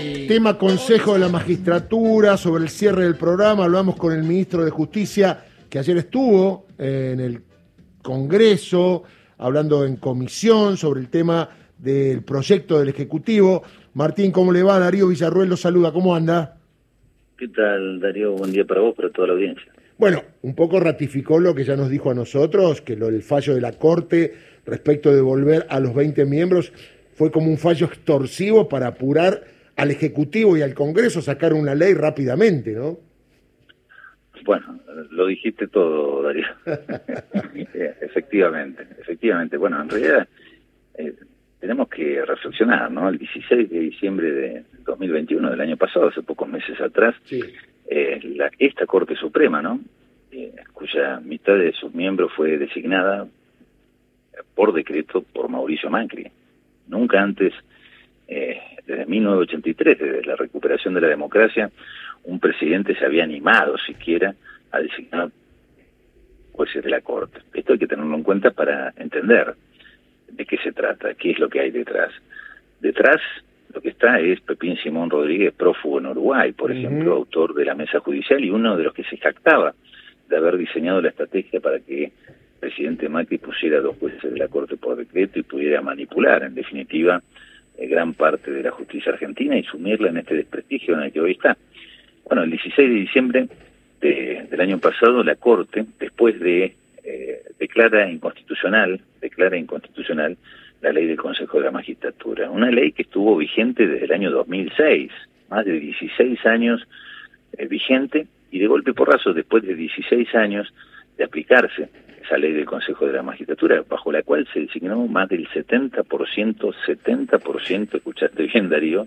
Tema Consejo de la Magistratura, sobre el cierre del programa. Hablamos con el ministro de Justicia, que ayer estuvo en el Congreso, hablando en comisión sobre el tema del proyecto del Ejecutivo. Martín, ¿cómo le va? Darío Villarruel lo saluda, ¿cómo anda? ¿Qué tal, Darío? Buen día para vos, para toda la audiencia. Bueno, un poco ratificó lo que ya nos dijo a nosotros, que el fallo de la Corte respecto de volver a los 20 miembros fue como un fallo extorsivo para apurar al Ejecutivo y al Congreso a sacar una ley rápidamente, ¿no? Bueno, lo dijiste todo, Darío. Efectivamente. Bueno, en realidad tenemos que reflexionar, ¿no? El 16 de diciembre de 2021, del año pasado, hace pocos meses atrás, sí. Esta Corte Suprema, ¿no? Cuya mitad de sus miembros fue designada por decreto por Mauricio Macri. Nunca antes, desde 1983, desde la recuperación de la democracia, un presidente se había animado siquiera a designar jueces de la Corte. Esto hay que tenerlo en cuenta para entender de qué se trata, qué es lo que hay detrás. Detrás lo que está es Pepín Simón Rodríguez, prófugo en Uruguay, por ejemplo, autor de la mesa judicial y uno de los que se jactaba de haber diseñado la estrategia para que el presidente Macri pusiera 2 jueces de la Corte por decreto y pudiera manipular, en definitiva, gran parte de la justicia argentina y sumirla en este desprestigio en el que hoy está. Bueno, el 16 de diciembre del año pasado, la Corte, después de declara inconstitucional la ley del Consejo de la Magistratura, una ley que estuvo vigente desde el año 2006, más de 16 años vigente, y de golpe porrazo, después de 16 años de aplicarse esa ley del Consejo de la Magistratura, bajo la cual se designó más del 70%, escuchaste bien, Darío,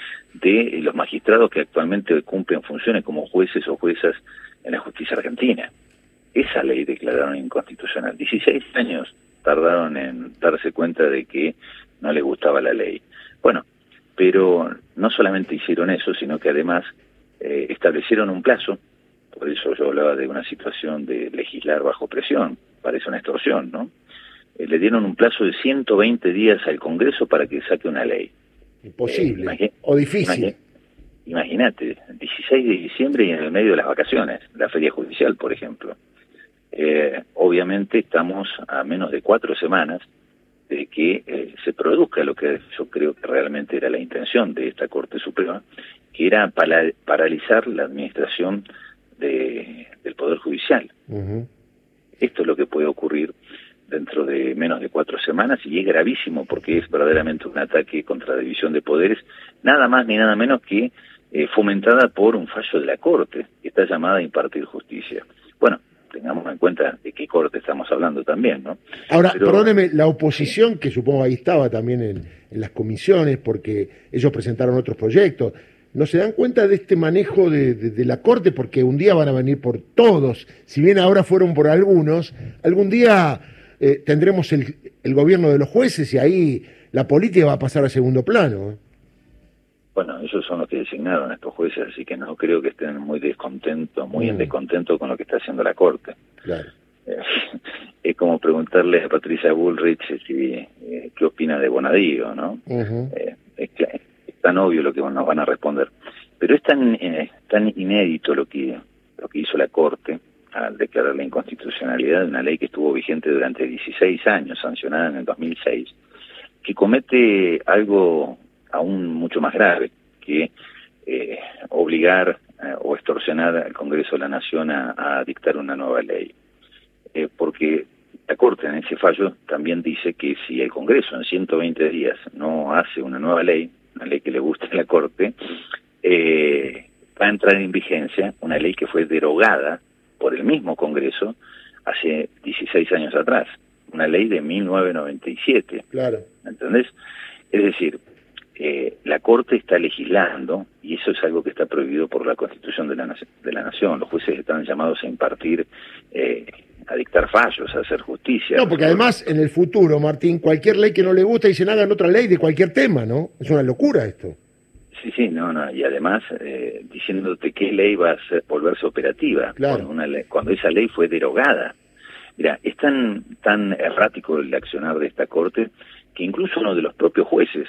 de los magistrados que actualmente cumplen funciones como jueces o juezas en la justicia argentina. Esa ley declararon inconstitucional. 16 años tardaron en darse cuenta de que no les gustaba la ley. Bueno, pero no solamente hicieron eso, sino que además establecieron un plazo. Por eso yo hablaba de una situación de legislar bajo presión, parece una extorsión, ¿no? Le dieron un plazo de 120 días al Congreso para que saque una ley. Imposible, o difícil. Imagínate, 16 de diciembre y en el medio de las vacaciones, la feria judicial, por ejemplo. Obviamente estamos a menos de 4 semanas de que se produzca lo que yo creo que realmente era la intención de esta Corte Suprema, que era paralizar la administración del Poder Judicial. Esto es lo que puede ocurrir dentro de menos de 4 semanas y es gravísimo porque es verdaderamente un ataque contra la división de poderes, nada más ni nada menos que fomentada por un fallo de la Corte, que está llamada a impartir justicia. Bueno, tengamos en cuenta de qué Corte estamos hablando también, ¿no? Ahora, perdóneme, la oposición, que supongo ahí estaba también en las comisiones, porque ellos presentaron otros proyectos, ¿no se dan cuenta de este manejo de la Corte? Porque un día van a venir por todos, si bien ahora fueron por algunos, algún día tendremos el gobierno de los jueces y ahí la política va a pasar a segundo plano, ¿eh? Bueno, ellos son los que designaron a estos jueces, así que no creo que estén muy en descontento con lo que está haciendo la Corte. Claro. Es como preguntarle a Patricia Bullrich qué opina de Bonadío, ¿no? Es tan obvio lo que nos van a responder. Pero es tan inédito lo que hizo la Corte al declarar la inconstitucionalidad de una ley que estuvo vigente durante 16 años, sancionada en el 2006, que comete algo aún mucho más grave, que obligar o extorsionar al Congreso de la Nación a dictar una nueva ley. Porque la Corte en ese fallo también dice que si el Congreso en 120 días no hace una nueva ley, una ley que le guste a la Corte, va a entrar en vigencia una ley que fue derogada por el mismo Congreso hace 16 años atrás, una ley de 1997. Claro. ¿Entendés? Es decir, la Corte está legislando, y eso es algo que está prohibido por la Constitución de la Nación. Los jueces están llamados a impartir, a dictar fallos, a hacer justicia. No, porque además en el futuro, Martín, cualquier ley que no le gusta dicen hagan otra ley de cualquier tema, ¿no? Es una locura esto. Sí, no, y además diciéndote qué ley va a volverse operativa, claro, cuando esa ley fue derogada. Mira, es tan errático el accionar de esta Corte que incluso uno de los propios jueces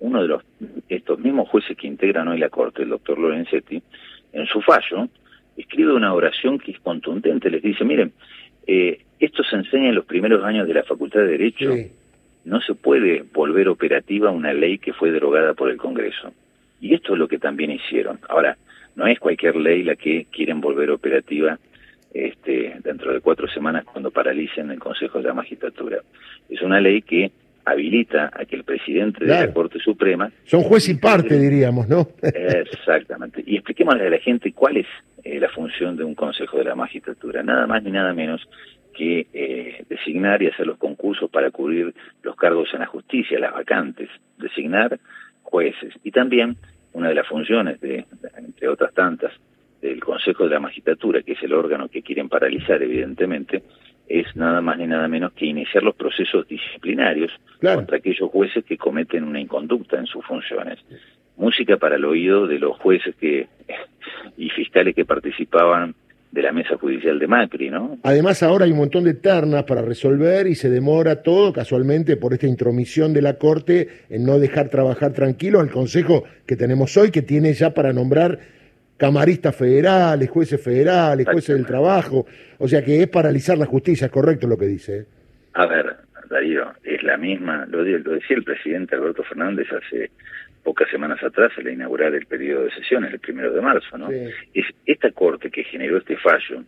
uno de estos mismos jueces que integran hoy la Corte, el doctor Lorenzetti, en su fallo, escribe una oración que es contundente, les dice, miren, esto se enseña en los primeros años de la Facultad de Derecho, sí. No se puede volver operativa una ley que fue derogada por el Congreso. Y esto es lo que también hicieron. Ahora, no es cualquier ley la que quieren volver operativa dentro de 4 semanas cuando paralicen el Consejo de la Magistratura. Es una ley que habilita a que el presidente de la Corte Suprema... Son juez y parte, diríamos, ¿no? Exactamente. Y expliquémosle a la gente cuál es la función de un Consejo de la Magistratura. Nada más ni nada menos que designar y hacer los concursos para cubrir los cargos en la justicia, las vacantes, designar jueces. Y también una de las funciones, entre otras tantas, del Consejo de la Magistratura, que es el órgano que quieren paralizar, evidentemente, es nada más ni nada menos que iniciar los procesos disciplinarios contra aquellos jueces que cometen una inconducta en sus funciones. Música para el oído de los jueces y fiscales que participaban de la mesa judicial de Macri, ¿no? Además ahora hay un montón de ternas para resolver y se demora todo casualmente por esta intromisión de la Corte en no dejar trabajar tranquilo al Consejo que tenemos hoy, que tiene ya para nombrar camaristas federales, jueces del trabajo, o sea que es paralizar la justicia, es correcto lo que dice. A ver, Darío, es la misma, lo decía el presidente Alberto Fernández hace pocas semanas atrás, al inaugurar el periodo de sesiones, el 1 de marzo, ¿no? Sí. Es esta Corte que generó este fallo,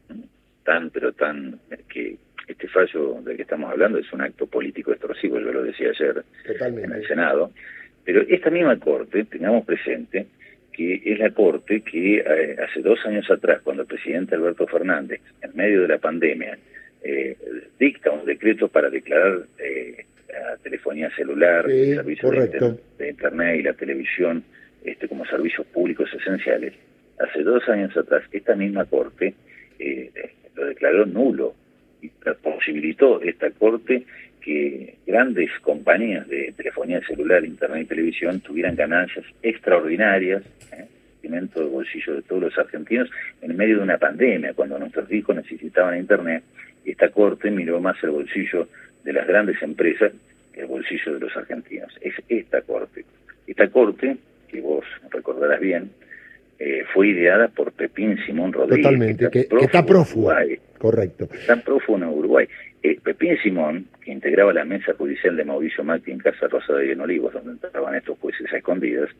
que este fallo del que estamos hablando es un acto político extorsivo, yo lo decía ayer en el Senado, pero esta misma Corte, tengamos presente, que es la Corte que hace 2 años atrás, cuando el presidente Alberto Fernández, en medio de la pandemia, dicta un decreto para declarar la telefonía celular, el servicio de internet y la televisión como servicios públicos esenciales. Hace 2 años atrás, esta misma Corte lo declaró nulo y posibilitó esta Corte que grandes compañías de telefonía celular, internet y televisión tuvieran ganancias extraordinarias, alimento del bolsillo de todos los argentinos, en medio de una pandemia, cuando nuestros hijos necesitaban internet. Esta Corte miró más el bolsillo de las grandes empresas que el bolsillo de los argentinos. Es esta Corte. Esta Corte, que vos recordarás bien, fue ideada por Pepín Simón Rodríguez. Totalmente, que está prófugo. Correcto. Está prófugo en Uruguay. Pepín Simón, que integraba la mesa judicial de Mauricio Macri en Casa Rosada y en Olivos, donde entraban estos jueces a escondidas,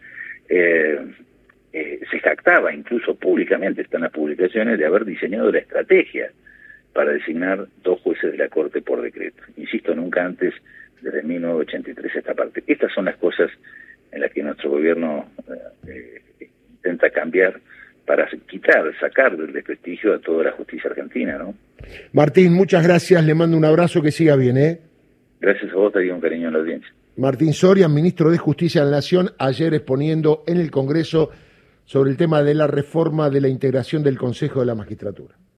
se jactaba incluso públicamente, están las publicaciones, de haber diseñado la estrategia para designar 2 jueces de la Corte por decreto. Insisto, nunca antes, desde 1983, esta parte. Estas son las cosas en las que nuestro gobierno intenta cambiar para sacar del desprestigio a toda la justicia argentina, ¿no? Martín, muchas gracias, le mando un abrazo, que siga bien, ¿eh? Gracias a vos, te digo un cariño a la audiencia. Martín Soria, ministro de Justicia de la Nación, ayer exponiendo en el Congreso sobre el tema de la reforma de la integración del Consejo de la Magistratura.